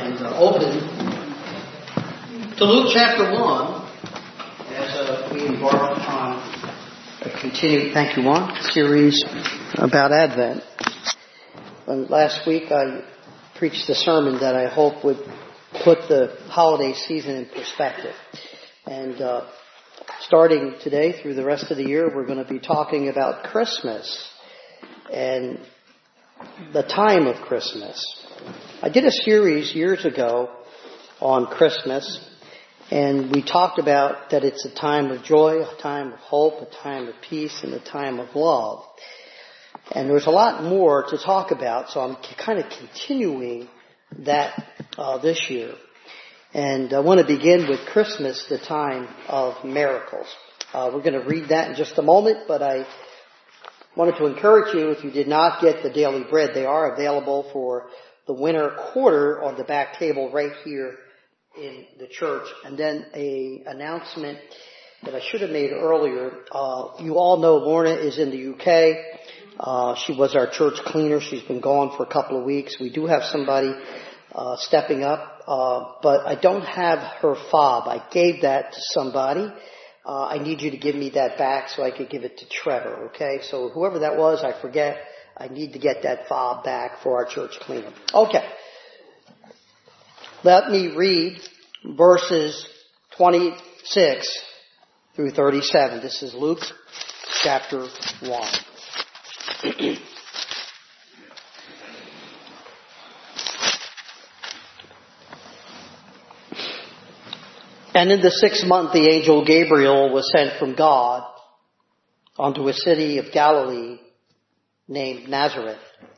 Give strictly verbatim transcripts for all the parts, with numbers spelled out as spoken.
and uh, open to Luke chapter one as uh, we embark on a continued, thank you, Juan, series about Advent. Uh, last week I preached a sermon that I hope would put the holiday season in perspective. And uh, starting today through the rest of the year, we're going to be talking about Christmas and the time of Christmas. I did a series years ago on Christmas, and we talked about that it's a time of joy, a time of hope, a time of peace, and a time of love. And there's a lot more to talk about, so I'm kind of continuing that uh, this year. And I want to begin with Christmas, the time of miracles. Uh, we're going to read that in just a moment, but I wanted to encourage you, if you did not get the daily bread, they are available for the winter quarter on the back table right here in the church. And then a announcement that I should have made earlier. Uh, you all know Lorna is in the U K. Uh, she was our church cleaner. She's been gone for a couple of weeks. We do have somebody uh, stepping up, uh, but I don't have her fob. I gave that to somebody. Uh, I need you to give me that back so I could give it to Trevor, okay? So whoever that was, I forget. I need to get that fob back for our church cleanup. Okay. Let me read verses twenty-six through thirty-seven. This is Luke chapter one. And in the sixth month, the angel Gabriel was sent from God unto a city of Galilee named Nazareth,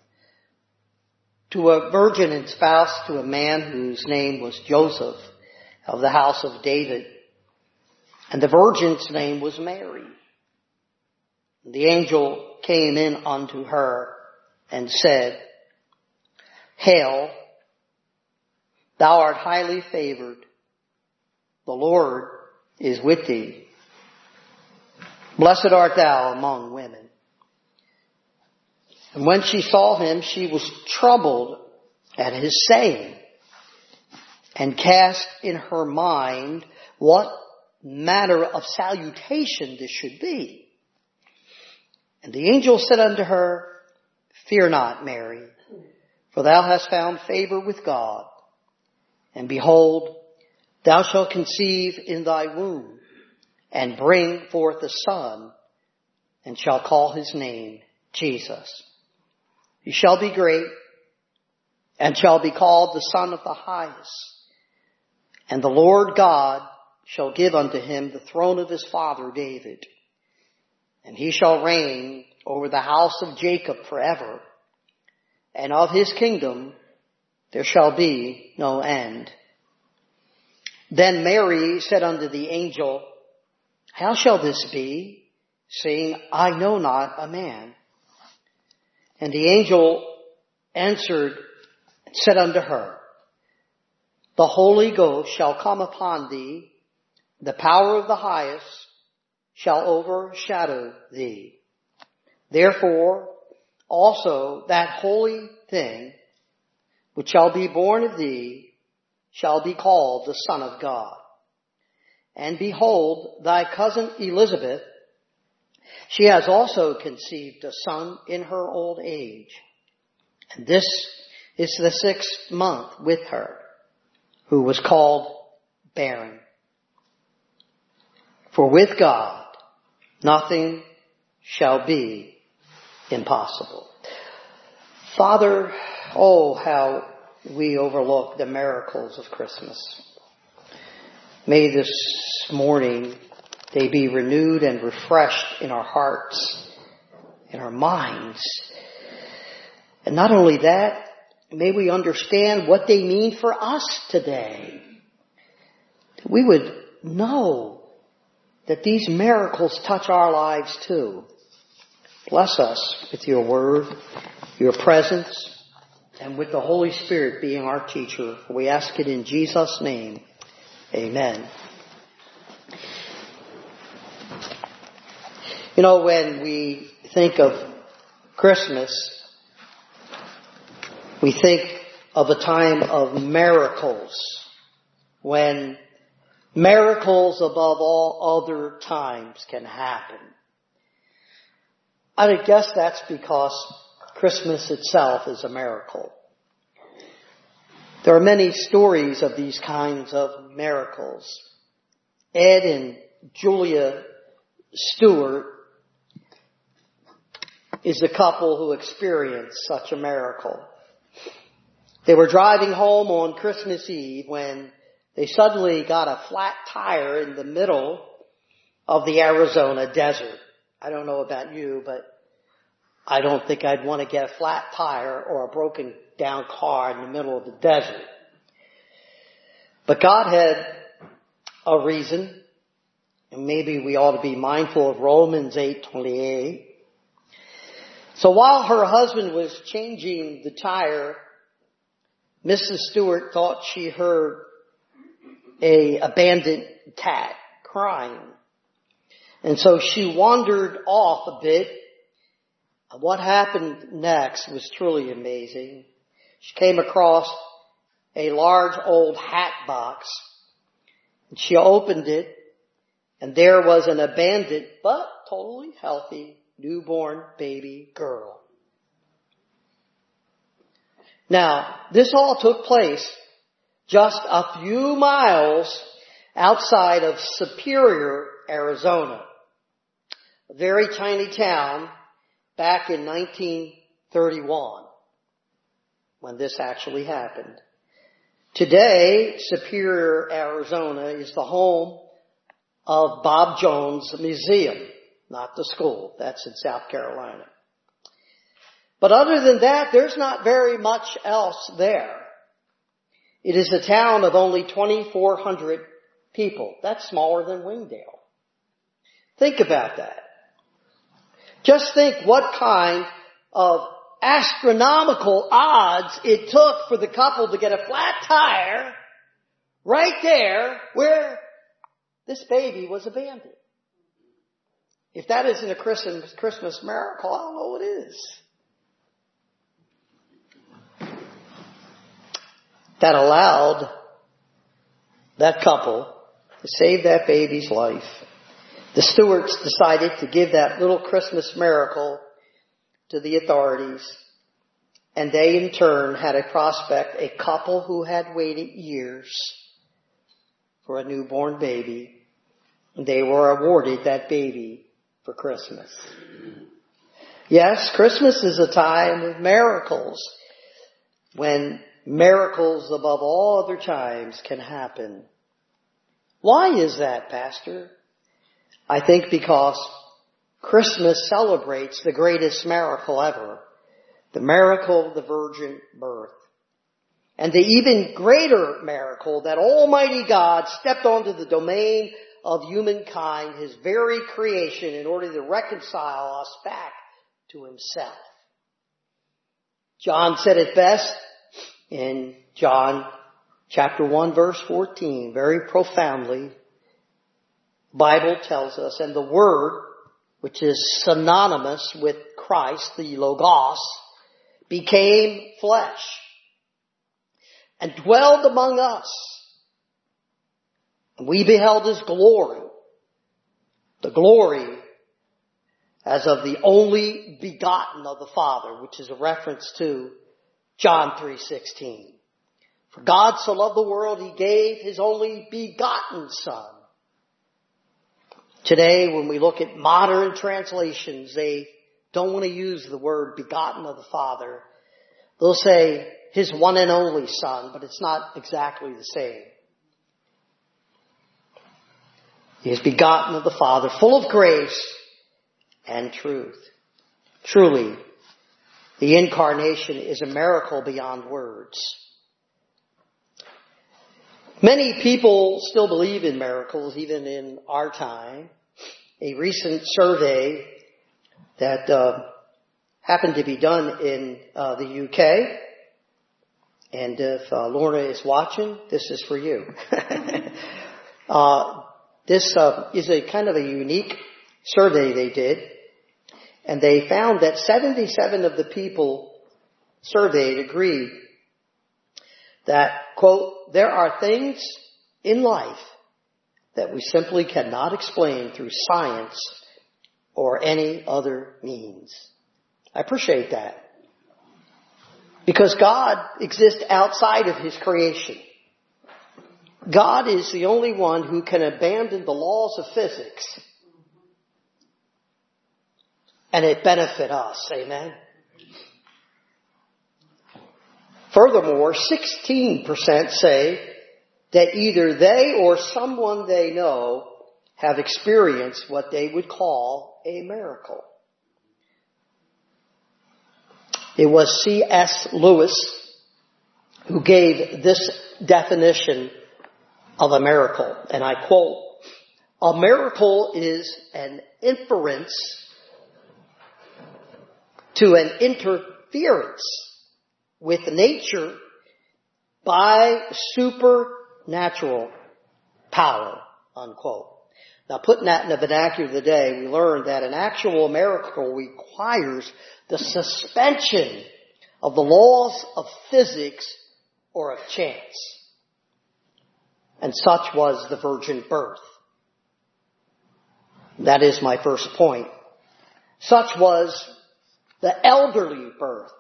to a virgin espoused to a man whose name was Joseph, of the house of David. And the virgin's name was Mary. The angel came in unto her and said, Hail, thou art highly favored. The Lord is with thee. Blessed art thou among women. And when she saw him, she was troubled at his saying, and cast in her mind what manner of salutation this should be. And the angel said unto her, Fear not, Mary, for thou hast found favor with God. And behold, thou shalt conceive in thy womb, and bring forth a son, and shall call his name Jesus. He shall be great, and shall be called the Son of the Highest. And the Lord God shall give unto him the throne of his father David. And he shall reign over the house of Jacob forever. And of his kingdom there shall be no end. Then Mary said unto the angel, How shall this be, seeing I know not a man? And the angel answered and said unto her, The Holy Ghost shall come upon thee, the power of the Highest shall overshadow thee. Therefore also that holy thing which shall be born of thee shall be called the Son of God. And behold, thy cousin Elizabeth, she has also conceived a son in her old age. And this is the sixth month with her, who was called barren. For with God nothing shall be impossible. Father, oh, how we overlook the miracles of Christmas. May this morning they be renewed and refreshed in our hearts, in our minds. And not only that, may we understand what they mean for us today. We would know that these miracles touch our lives too. Bless us with your word, your presence, and with the Holy Spirit being our teacher. We ask it in Jesus' name. Amen. You know, when we think of Christmas, we think of a time of miracles, when miracles above all other times can happen. I guess that's because Christmas itself is a miracle. There are many stories of these kinds of miracles. Ed and Julia Stewart is a couple who experienced such a miracle. They were driving home on Christmas Eve when they suddenly got a flat tire in the middle of the Arizona desert. I don't know about you, but I don't think I'd want to get a flat tire or a broken down car in the middle of the desert. But God had a reason, and maybe we ought to be mindful of Romans eight twenty-eight. So while her husband was changing the tire, Missus Stewart thought she heard a abandoned cat crying. And so she wandered off a bit. What happened next was truly amazing. She came across a large old hat box, and she opened it, and there was an abandoned but totally healthy newborn baby girl. Now, this all took place just a few miles outside of Superior, Arizona, a very tiny town back in nineteen thirty-one, when this actually happened. Today, Superior, Arizona is the home of Bob Jones Museum, not the school. That's in South Carolina. But other than that, there's not very much else there. It is a town of only twenty-four hundred people. That's smaller than Wingdale. Think about that. Just think what kind of astronomical odds it took for the couple to get a flat tire right there where this baby was abandoned. If that isn't a Christmas, Christmas miracle, I don't know what is. That allowed that couple to save that baby's life. The Stewarts decided to give that little Christmas miracle to the authorities, and they in turn had a prospect, a couple who had waited years for a newborn baby, and they were awarded that baby for Christmas. Yes, Christmas is a time of miracles, when miracles above all other times can happen. Why is that, Pastor? I think because Christmas celebrates the greatest miracle ever, the miracle of the virgin birth. And the even greater miracle that Almighty God stepped onto the domain of humankind, His very creation, in order to reconcile us back to Himself. John said it best in John chapter one verse fourteen, very profoundly. Bible tells us, and the Word, which is synonymous with Christ, the Logos, became flesh and dwelled among us. And we beheld His glory, the glory as of the only begotten of the Father, which is a reference to John three sixteen. For God so loved the world, He gave His only begotten Son. Today, when we look at modern translations, they don't want to use the word begotten of the Father. They'll say His one and only Son, but it's not exactly the same. He is begotten of the Father, full of grace and truth. Truly, the incarnation is a miracle beyond words. Many people still believe in miracles, even in our time. A recent survey that uh, happened to be done in uh, the U K, and if uh, Lorna is watching, this is for you. uh, this uh, is a kind of a unique survey they did, and they found that seventy-seven of the people surveyed agreed that, quote, there are things in life that we simply cannot explain through science or any other means. I appreciate that. Because God exists outside of His creation. God is the only one who can abandon the laws of physics and it benefit us. Amen. Furthermore, sixteen percent say that either they or someone they know have experienced what they would call a miracle. It was C S Lewis who gave this definition of a miracle, and I quote, "A miracle is an inference to an interference with nature by supernatural power," unquote. Now, putting that in the vernacular of the day, we learn that an actual miracle requires the suspension of the laws of physics or of chance. And such was the virgin birth. That is my first point. Such was the elderly birth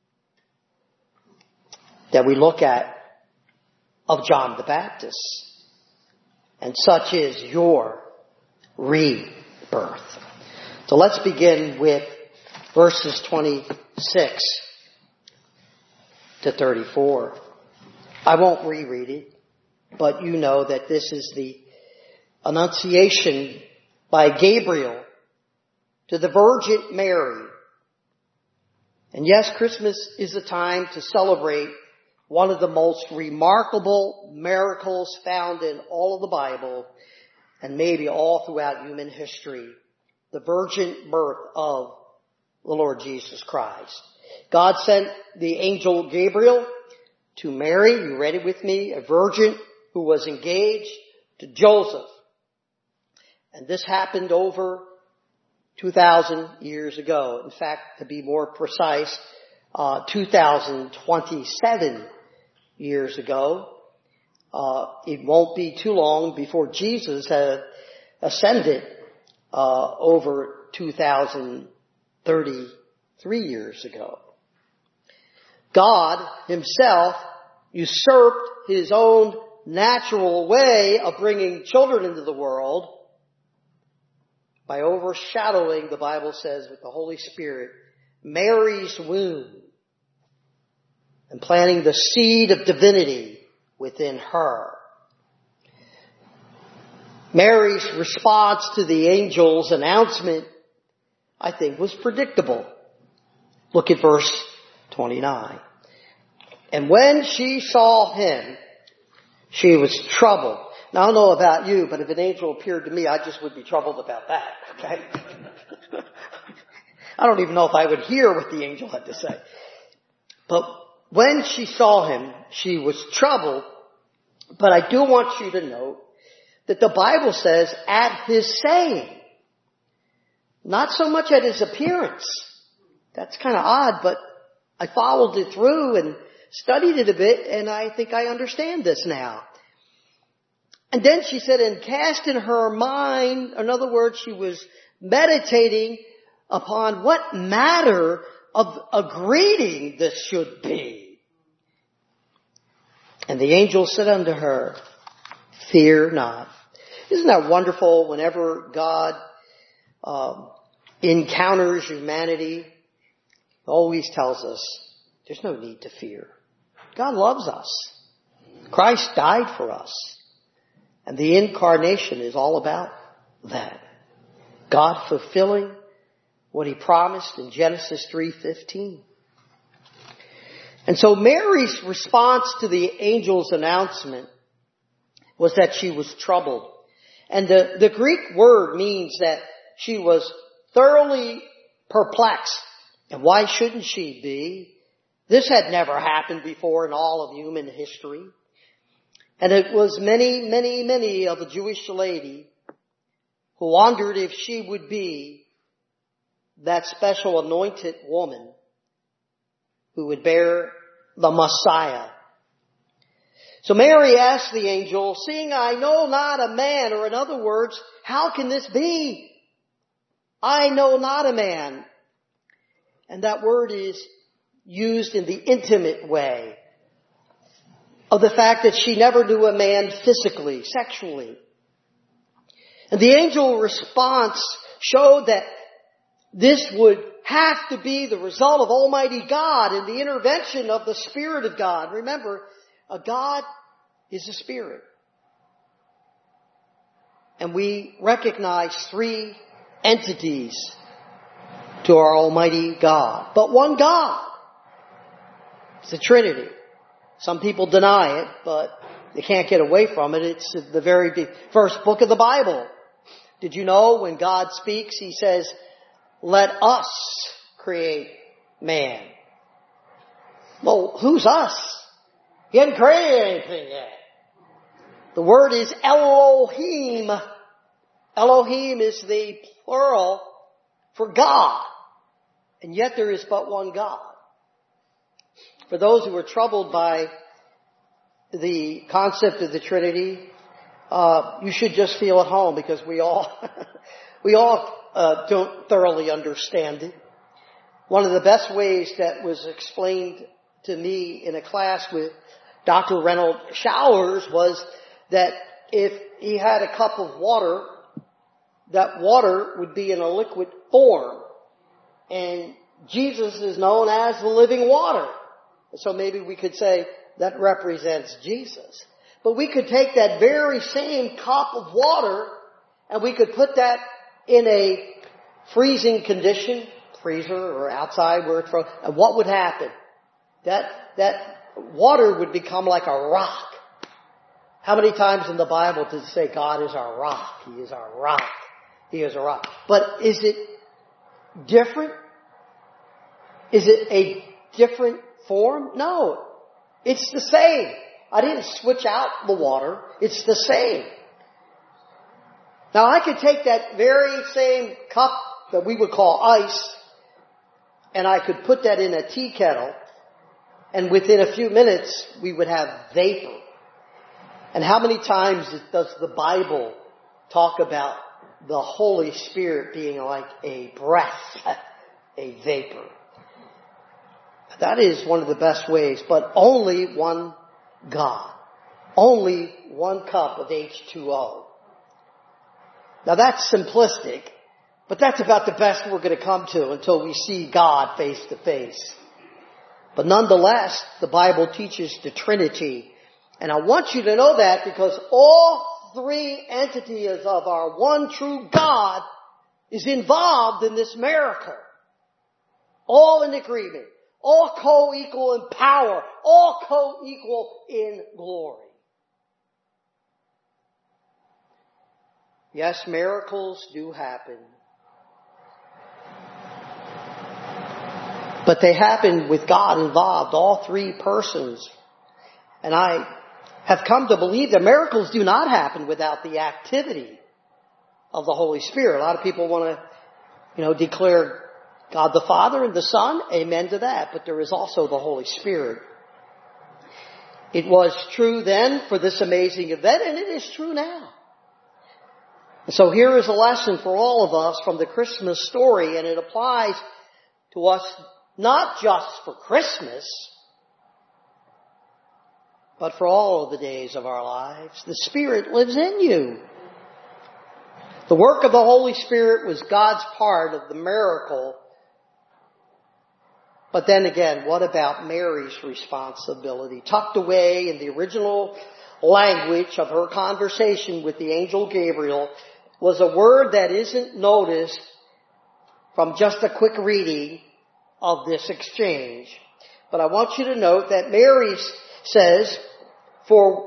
that we look at of John the Baptist. And such is your rebirth. So let's begin with verses twenty-six to thirty-four. I won't reread it, but you know that this is the annunciation by Gabriel to the Virgin Mary. And yes, Christmas is a time to celebrate one of the most remarkable miracles found in all of the Bible and maybe all throughout human history, the virgin birth of the Lord Jesus Christ. God sent the angel Gabriel to Mary, you read it with me, a virgin who was engaged to Joseph. And this happened over two thousand years ago. In fact, to be more precise, uh, two thousand twenty-seven years ago. Uh, it won't be too long before Jesus had ascended uh, over two thousand thirty-three years ago. God Himself usurped His own natural way of bringing children into the world by overshadowing, the Bible says, with the Holy Spirit, Mary's womb and planting the seed of divinity within her. Mary's response to the angel's announcement, I think, was predictable. Look at verse twenty-nine. And when she saw him, she was troubled. Now, I don't know about you, but if an angel appeared to me, I just would be troubled about that. Okay? I don't even know if I would hear what the angel had to say. But when she saw him, she was troubled. But I do want you to note that the Bible says at his saying, not so much at his appearance. That's kind of odd, but I followed it through and studied it a bit, and I think I understand this now. And then she said, and cast in her mind, in other words, she was meditating upon what manner of a greeting this should be. And the angel said unto her, fear not. Isn't that wonderful whenever God um, encounters humanity? Always tells us there's no need to fear. God loves us. Christ died for us. And the incarnation is all about that. God fulfilling what He promised in Genesis three fifteen. And so Mary's response to the angel's announcement was that she was troubled. And the, the Greek word means that she was thoroughly perplexed. And why shouldn't she be? This had never happened before in all of human history. And it was many, many, many of a Jewish lady who wondered if she would be that special anointed woman who would bear the Messiah, So Mary asked the angel, seeing I know not a man, or in other words, how can this be? I know not a man. And that word is used in the intimate way of the fact that she never knew a man physically, sexually. And the angel response showed that this would have to be the result of Almighty God and the intervention of the Spirit of God. Remember, a God is a spirit. And we recognize three entities to our Almighty God. But one God. It's the Trinity. Some people deny it, but they can't get away from it. It's the very first book of the Bible. Did you know when God speaks, He says, let us create man. Well, who's us? He hadn't created anything yet. The word is Elohim. Elohim is the plural for God. And yet there is but one God. For those who are troubled by the concept of the Trinity, uh, you should just feel at home because we all, we all uh, don't thoroughly understand it. One of the best ways that was explained to me in a class with Doctor Reynold Showers was that if he had a cup of water, that water would be in a liquid form. And Jesus is known as the living water. So maybe we could say that represents Jesus. But we could take that very same cup of water and we could put that in a freezing condition, freezer or outside where it's from, and what would happen? That, that water would become like a rock. How many times in the Bible does it say God is our rock? He is our rock. He is a rock. But is it different? Is it a different form? No. It's the same. I didn't switch out the water. It's the same. Now I could take that very same cup that we would call ice and I could put that in a tea kettle and within a few minutes we would have vapor. And how many times does the Bible talk about the Holy Spirit being like a breath, a vapor? That is one of the best ways, but only one God. Only one cup of H two O. Now that's simplistic, but that's about the best we're going to come to until we see God face to face. But nonetheless, the Bible teaches the Trinity. And I want you to know that because all three entities of our one true God is involved in this miracle. All in agreement. All co-equal in power. All co-equal in glory. Yes, miracles do happen. But they happen with God involved, all three persons. And I have come to believe that miracles do not happen without the activity of the Holy Spirit. A lot of people want to, you know, declare God the Father and the Son. Amen to that. But there is also the Holy Spirit. It was true then for this amazing event, and it is true now. So here is a lesson for all of us from the Christmas story, and it applies to us not just for Christmas, but for all of the days of our lives. The Spirit lives in you. The work of the Holy Spirit was God's part of the miracle. But then again, what about Mary's responsibility? Tucked away in the original language of her conversation with the angel Gabriel was a word that isn't noticed from just a quick reading of this exchange. But I want you to note that Mary says, for,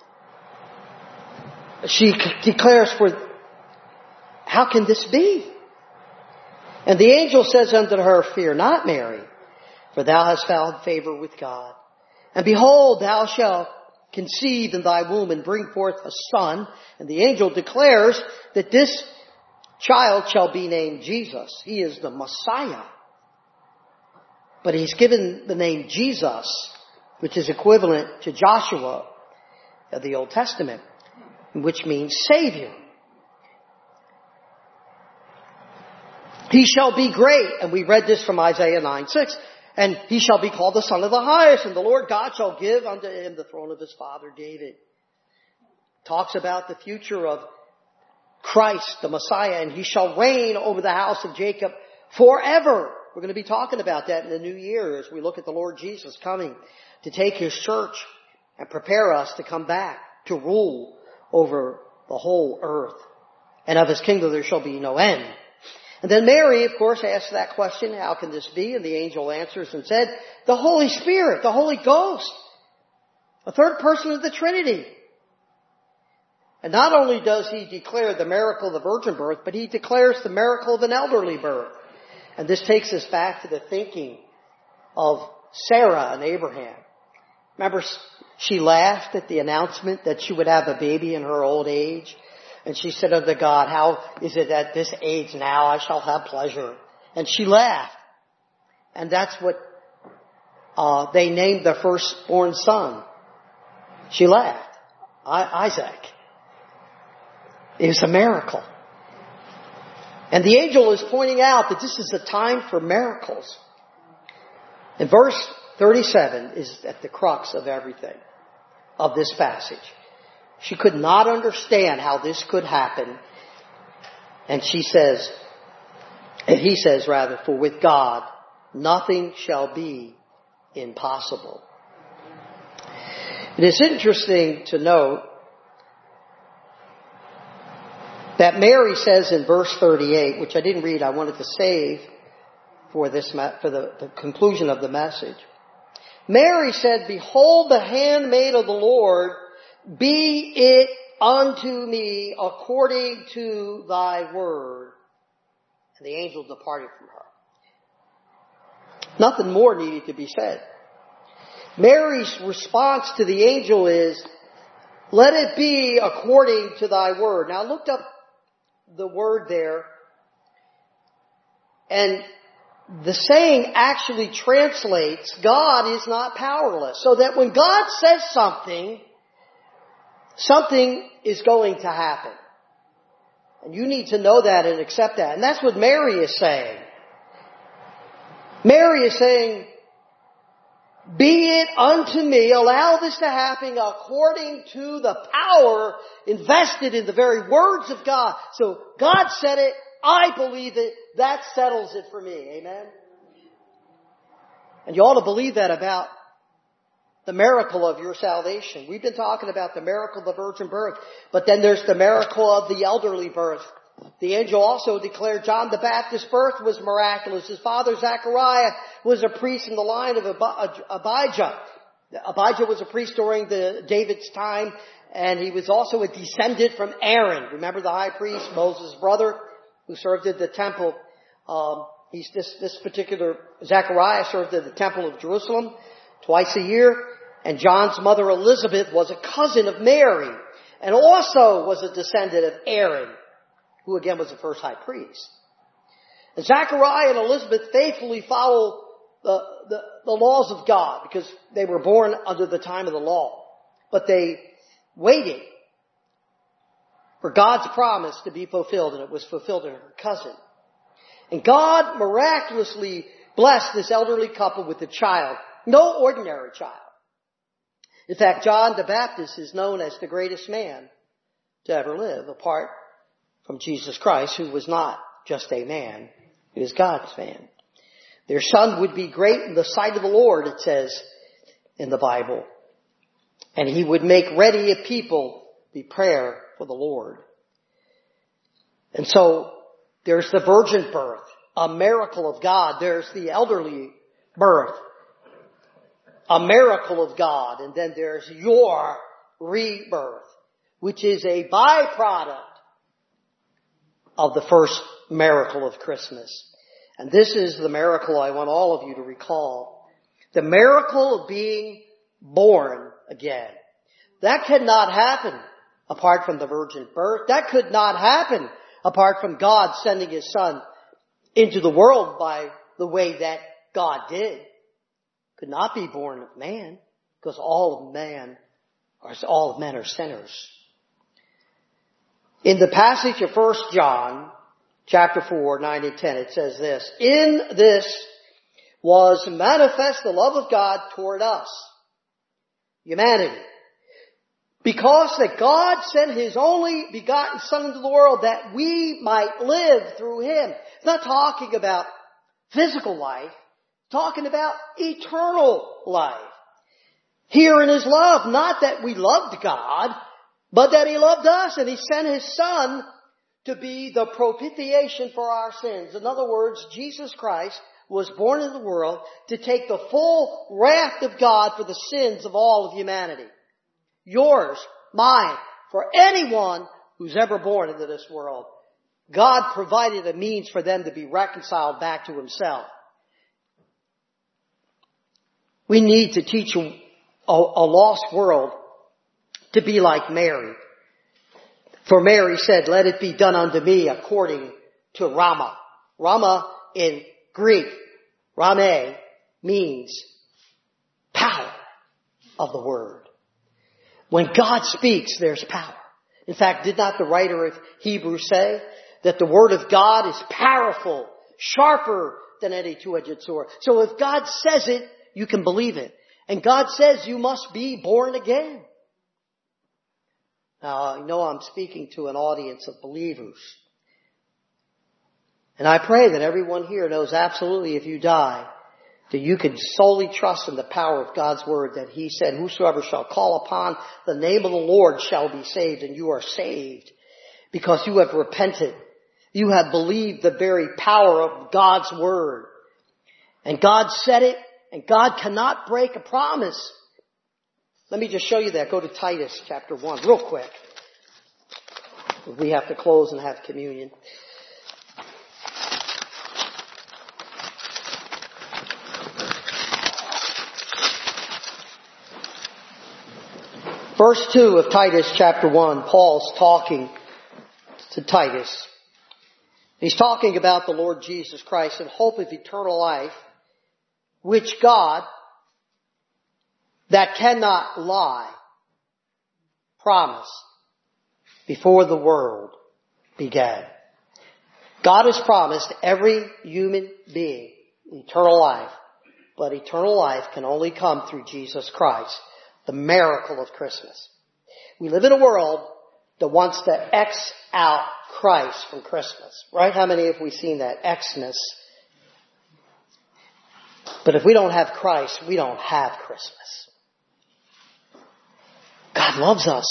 she declares for, how can this be? And the angel says unto her, fear not, Mary, for thou hast found favor with God. And behold, thou shalt conceive in thy womb and bring forth a son. And the angel declares that this child shall be named Jesus. He is the Messiah. But he's given the name Jesus, which is equivalent to Joshua, of the Old Testament, which means Savior. He shall be great, and we read this from Isaiah nine six, and he shall be called the Son of the Highest, and the Lord God shall give unto him the throne of his father David. Talks about the future of Christ, the Messiah, and he shall reign over the house of Jacob forever. We're going to be talking about that in the new year as we look at the Lord Jesus coming to take his church and prepare us to come back to rule over the whole earth. And of his kingdom there shall be no end. And then Mary, of course, asks that question, how can this be? And the angel answers and said, the Holy Spirit, the Holy Ghost, a third person of the Trinity. And not only does he declare the miracle of the virgin birth, but he declares the miracle of an elderly birth. And this takes us back to the thinking of Sarah and Abraham. Remember, she laughed at the announcement that she would have a baby in her old age. And she said unto God, how is it at this age now I shall have pleasure? And she laughed. And that's what uh, they named their firstborn son. She laughed. I- Isaac. It was a miracle. And the angel is pointing out that this is a time for miracles. And verse thirty-seven is at the crux of everything, of this passage. She could not understand how this could happen. And she says, and he says rather, for with God nothing shall be impossible. It is interesting to note that Mary says in verse thirty-eight, which I didn't read, I wanted to save for this, for the, the conclusion of the message. Mary said, behold the handmaid of the Lord, be it unto me according to thy word. And the angel departed from her. Nothing more needed to be said. Mary's response to the angel is, let it be according to thy word. Now I looked up the word there, and the saying actually translates, God is not powerless. So that when God says something, something is going to happen. And you need to know that and accept that. And that's what Mary is saying. Mary is saying, be it unto me, allow this to happen according to the power invested in the very words of God. So God said it, I believe it, that settles it for me. Amen? And you ought to believe that about the miracle of your salvation. We've been talking about the miracle of the virgin birth, but then there's the miracle of the elderly birth. The angel also declared John the Baptist's birth was miraculous. His father Zechariah was a priest in the line of Abijah. Abijah was a priest during the David's time, and he was also a descendant from Aaron. Remember the high priest, Moses' brother, who served at the temple. Um, he's this, this particular Zechariah served at the temple of Jerusalem twice a year. And John's mother Elizabeth was a cousin of Mary, and also was a descendant of Aaron, who again was the first high priest. And Zechariah and Elizabeth faithfully followed the, the, the laws of God because they were born under the time of the law. But they waited for God's promise to be fulfilled, and it was fulfilled in her cousin. And God miraculously blessed this elderly couple with a child, no ordinary child. In fact, John the Baptist is known as the greatest man to ever live, apart from Jesus Christ, who was not just a man, he was God's man. Their son would be great in the sight of the Lord, it says in the Bible. And he would make ready a people, prepare for the Lord. And so there's the virgin birth, a miracle of God. There's the elderly birth, a miracle of God. And then there's your rebirth, which is a byproduct of the first miracle of Christmas. And this is the miracle I want all of you to recall. The miracle of being born again. That cannot happen apart from the virgin birth. That could not happen apart from God sending his son into the world by the way that God did. Could not be born of man, because all of man or all men are sinners. In the passage of First John, chapter four, nine and ten, it says this, in this was manifest the love of God toward us, humanity, because that God sent His only begotten Son into the world that we might live through Him. It's not talking about physical life, it's talking about eternal life. Here in His love, not that we loved God, but that He loved us and He sent His Son to be the propitiation for our sins. In other words, Jesus Christ was born in the world to take the full wrath of God for the sins of all of humanity. Yours, mine, for anyone who's ever born into this world. God provided a means for them to be reconciled back to Himself. We need to teach a, a, a lost world to be like Mary. For Mary said, let it be done unto me according to Rama. Rama in Greek, Rame, means power of the word. When God speaks, there's power. In fact, did not the writer of Hebrews say that the word of God is powerful, sharper than any two-edged sword? So if God says it, you can believe it. And God says you must be born again. Now, I know I'm speaking to an audience of believers. And I pray that everyone here knows absolutely if you die, that you can solely trust in the power of God's word, that He said, whosoever shall call upon the name of the Lord shall be saved. And you are saved because you have repented. You have believed the very power of God's word. And God said it, and God cannot break a promise. Let me just show you that. Go to Titus chapter one real quick. We have to close and have communion. Verse two of Titus chapter one, Paul's talking to Titus. He's talking about the Lord Jesus Christ and hope of eternal life, which God, that cannot lie, promised before the world began. God has promised every human being eternal life, but eternal life can only come through Jesus Christ, the miracle of Christmas. We live in a world that wants to X out Christ from Christmas, right? How many have we seen that? Xmas. But if we don't have Christ, we don't have Christmas. God loves us.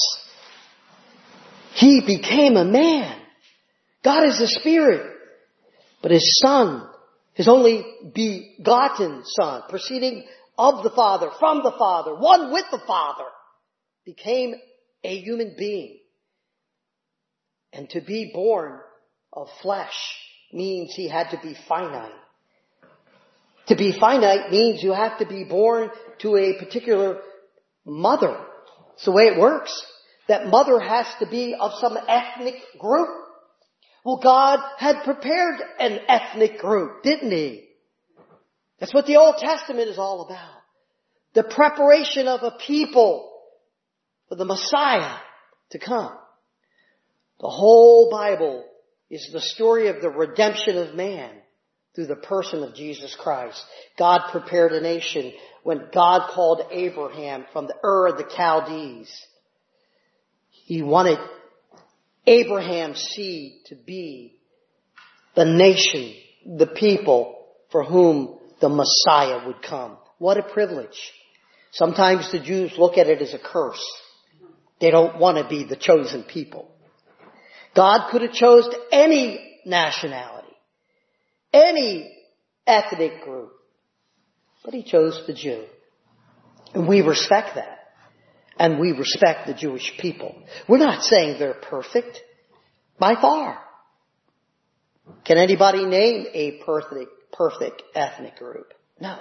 He became a man. God is a spirit. But His Son, His only begotten Son, proceeding of the Father, from the Father, one with the Father, became a human being. And to be born of flesh means He had to be finite. To be finite means you have to be born to a particular mother. It's the way it works. That mother has to be of some ethnic group. Well, God had prepared an ethnic group, didn't He? That's what the Old Testament is all about. The preparation of a people for the Messiah to come. The whole Bible is the story of the redemption of man through the person of Jesus Christ. God prepared a nation when God called Abraham from the Ur of the Chaldees. He wanted Abraham's seed to be the nation, the people for whom the Messiah would come. What a privilege. Sometimes the Jews look at it as a curse. They don't want to be the chosen people. God could have chosen any nationality, any ethnic group, but He chose the Jew. And we respect that. And we respect the Jewish people. We're not saying they're perfect. By far. Can anybody name a perfect, perfect ethnic group? No.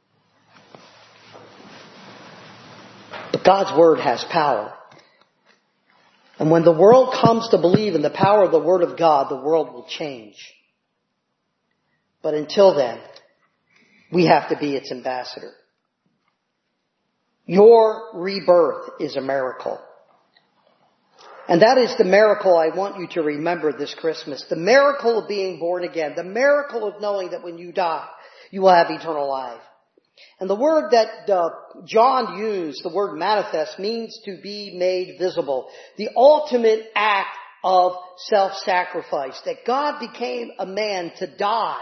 But God's Word has power. And when the world comes to believe in the power of the Word of God, the world will change. But until then, we have to be its ambassador. Your rebirth is a miracle. And that is the miracle I want you to remember this Christmas. The miracle of being born again. The miracle of knowing that when you die, you will have eternal life. And the word that uh, John used, the word manifest, means to be made visible. The ultimate act of self-sacrifice. That God became a man to die.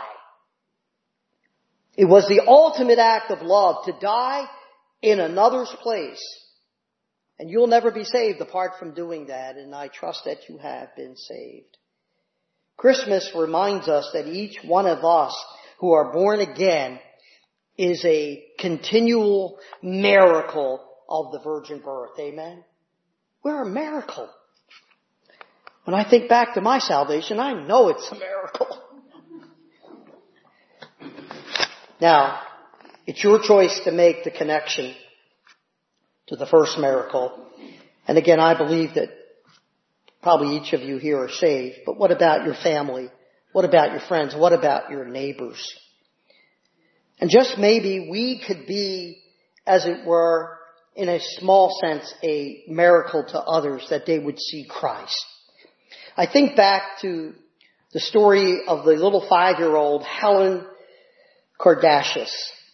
It was the ultimate act of love to die in another's place. And you'll never be saved apart from doing that, and I trust that you have been saved. Christmas reminds us that each one of us who are born again is a continual miracle of the virgin birth. Amen? We're a miracle. When I think back to my salvation, I know it's a miracle. Now, it's your choice to make the connection to the first miracle. And again, I believe that probably each of you here are saved. But what about your family? What about your friends? What about your neighbors? And just maybe we could be, as it were, in a small sense, a miracle to others that they would see Christ. I think back to the story of the little five-year-old Helen Kardashian.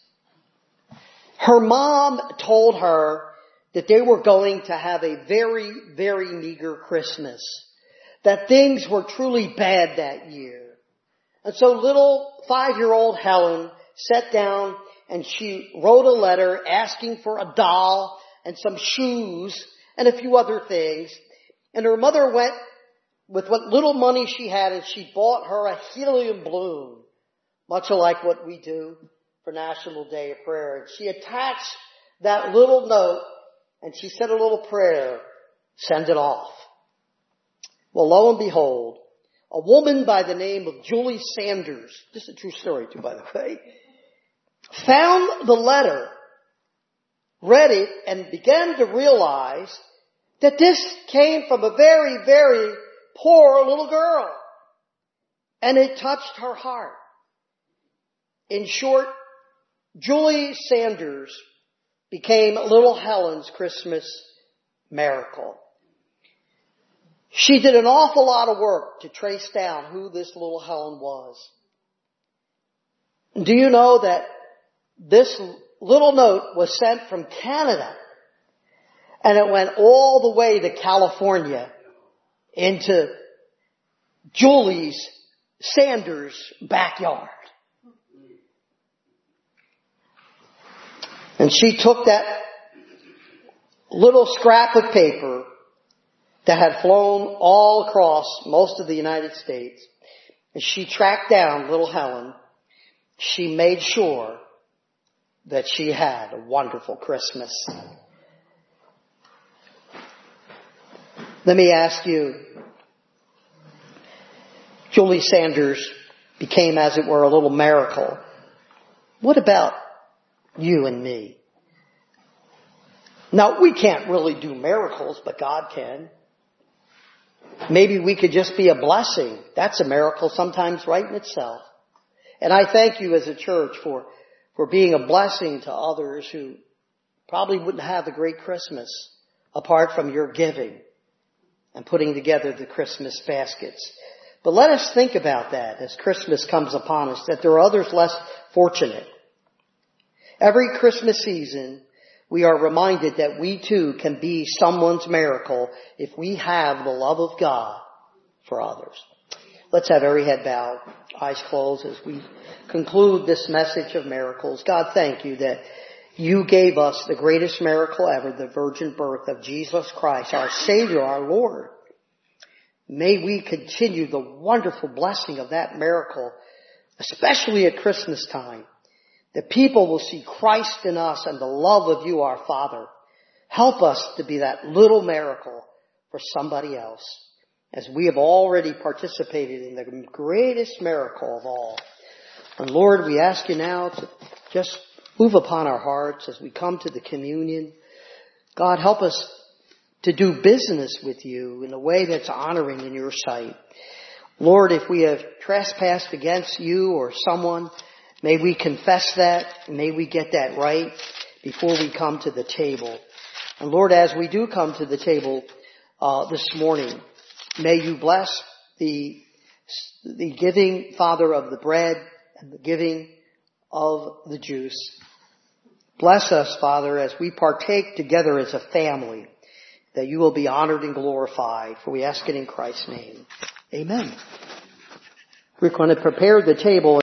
Her mom told her that they were going to have a very, very meager Christmas. That things were truly bad that year. And so little five-year-old Helen sat down and she wrote a letter asking for a doll and some shoes and a few other things. And her mother went with what little money she had and she bought her a helium balloon, much like what we do for National Day of Prayer. And she attached that little note and she said a little prayer, send it off. Well, lo and behold, a woman by the name of Julie Sanders, this is a true story too, by the way, found the letter, read it, and began to realize that this came from a very, very poor little girl. And it touched her heart. In short, Julie Sanders became little Helen's Christmas miracle. She did an awful lot of work to trace down who this little Helen was. Do you know that this little note was sent from Canada and it went all the way to California into Julie's Sanders' backyard? And she took that little scrap of paper that had flown all across most of the United States, and she tracked down little Helen. She made sure that she had a wonderful Christmas. Let me ask you, Julie Sanders became, as it were, a little miracle. What about you and me? Now, we can't really do miracles, but God can. Maybe we could just be a blessing. That's a miracle sometimes right in itself. And I thank you as a church for, for being a blessing to others who probably wouldn't have a great Christmas apart from your giving and putting together the Christmas baskets. But let us think about that as Christmas comes upon us, that there are others less fortunate. Every Christmas season, we are reminded that we too can be someone's miracle if we have the love of God for others. Let's have every head bowed, eyes closed as we conclude this message of miracles. God, thank you that you gave us the greatest miracle ever, the virgin birth of Jesus Christ, our Savior, our Lord. May we continue the wonderful blessing of that miracle, especially at Christmas time. That people will see Christ in us and the love of you, our Father. Help us to be that little miracle for somebody else, as we have already participated in the greatest miracle of all. And Lord, we ask you now to just move upon our hearts as we come to the communion. God, help us to do business with you in a way that's honoring in your sight. Lord, if we have trespassed against you or someone, may we confess that. May we get that right. before we come to the table. And Lord, as we do come to the table uh, this morning, may you bless the, the giving, Father, of the bread and the giving of the juice. Bless us, Father, as we partake together as a family, that you will be honored and glorified. For we ask it in Christ's name. Amen. We're going to prepare the table.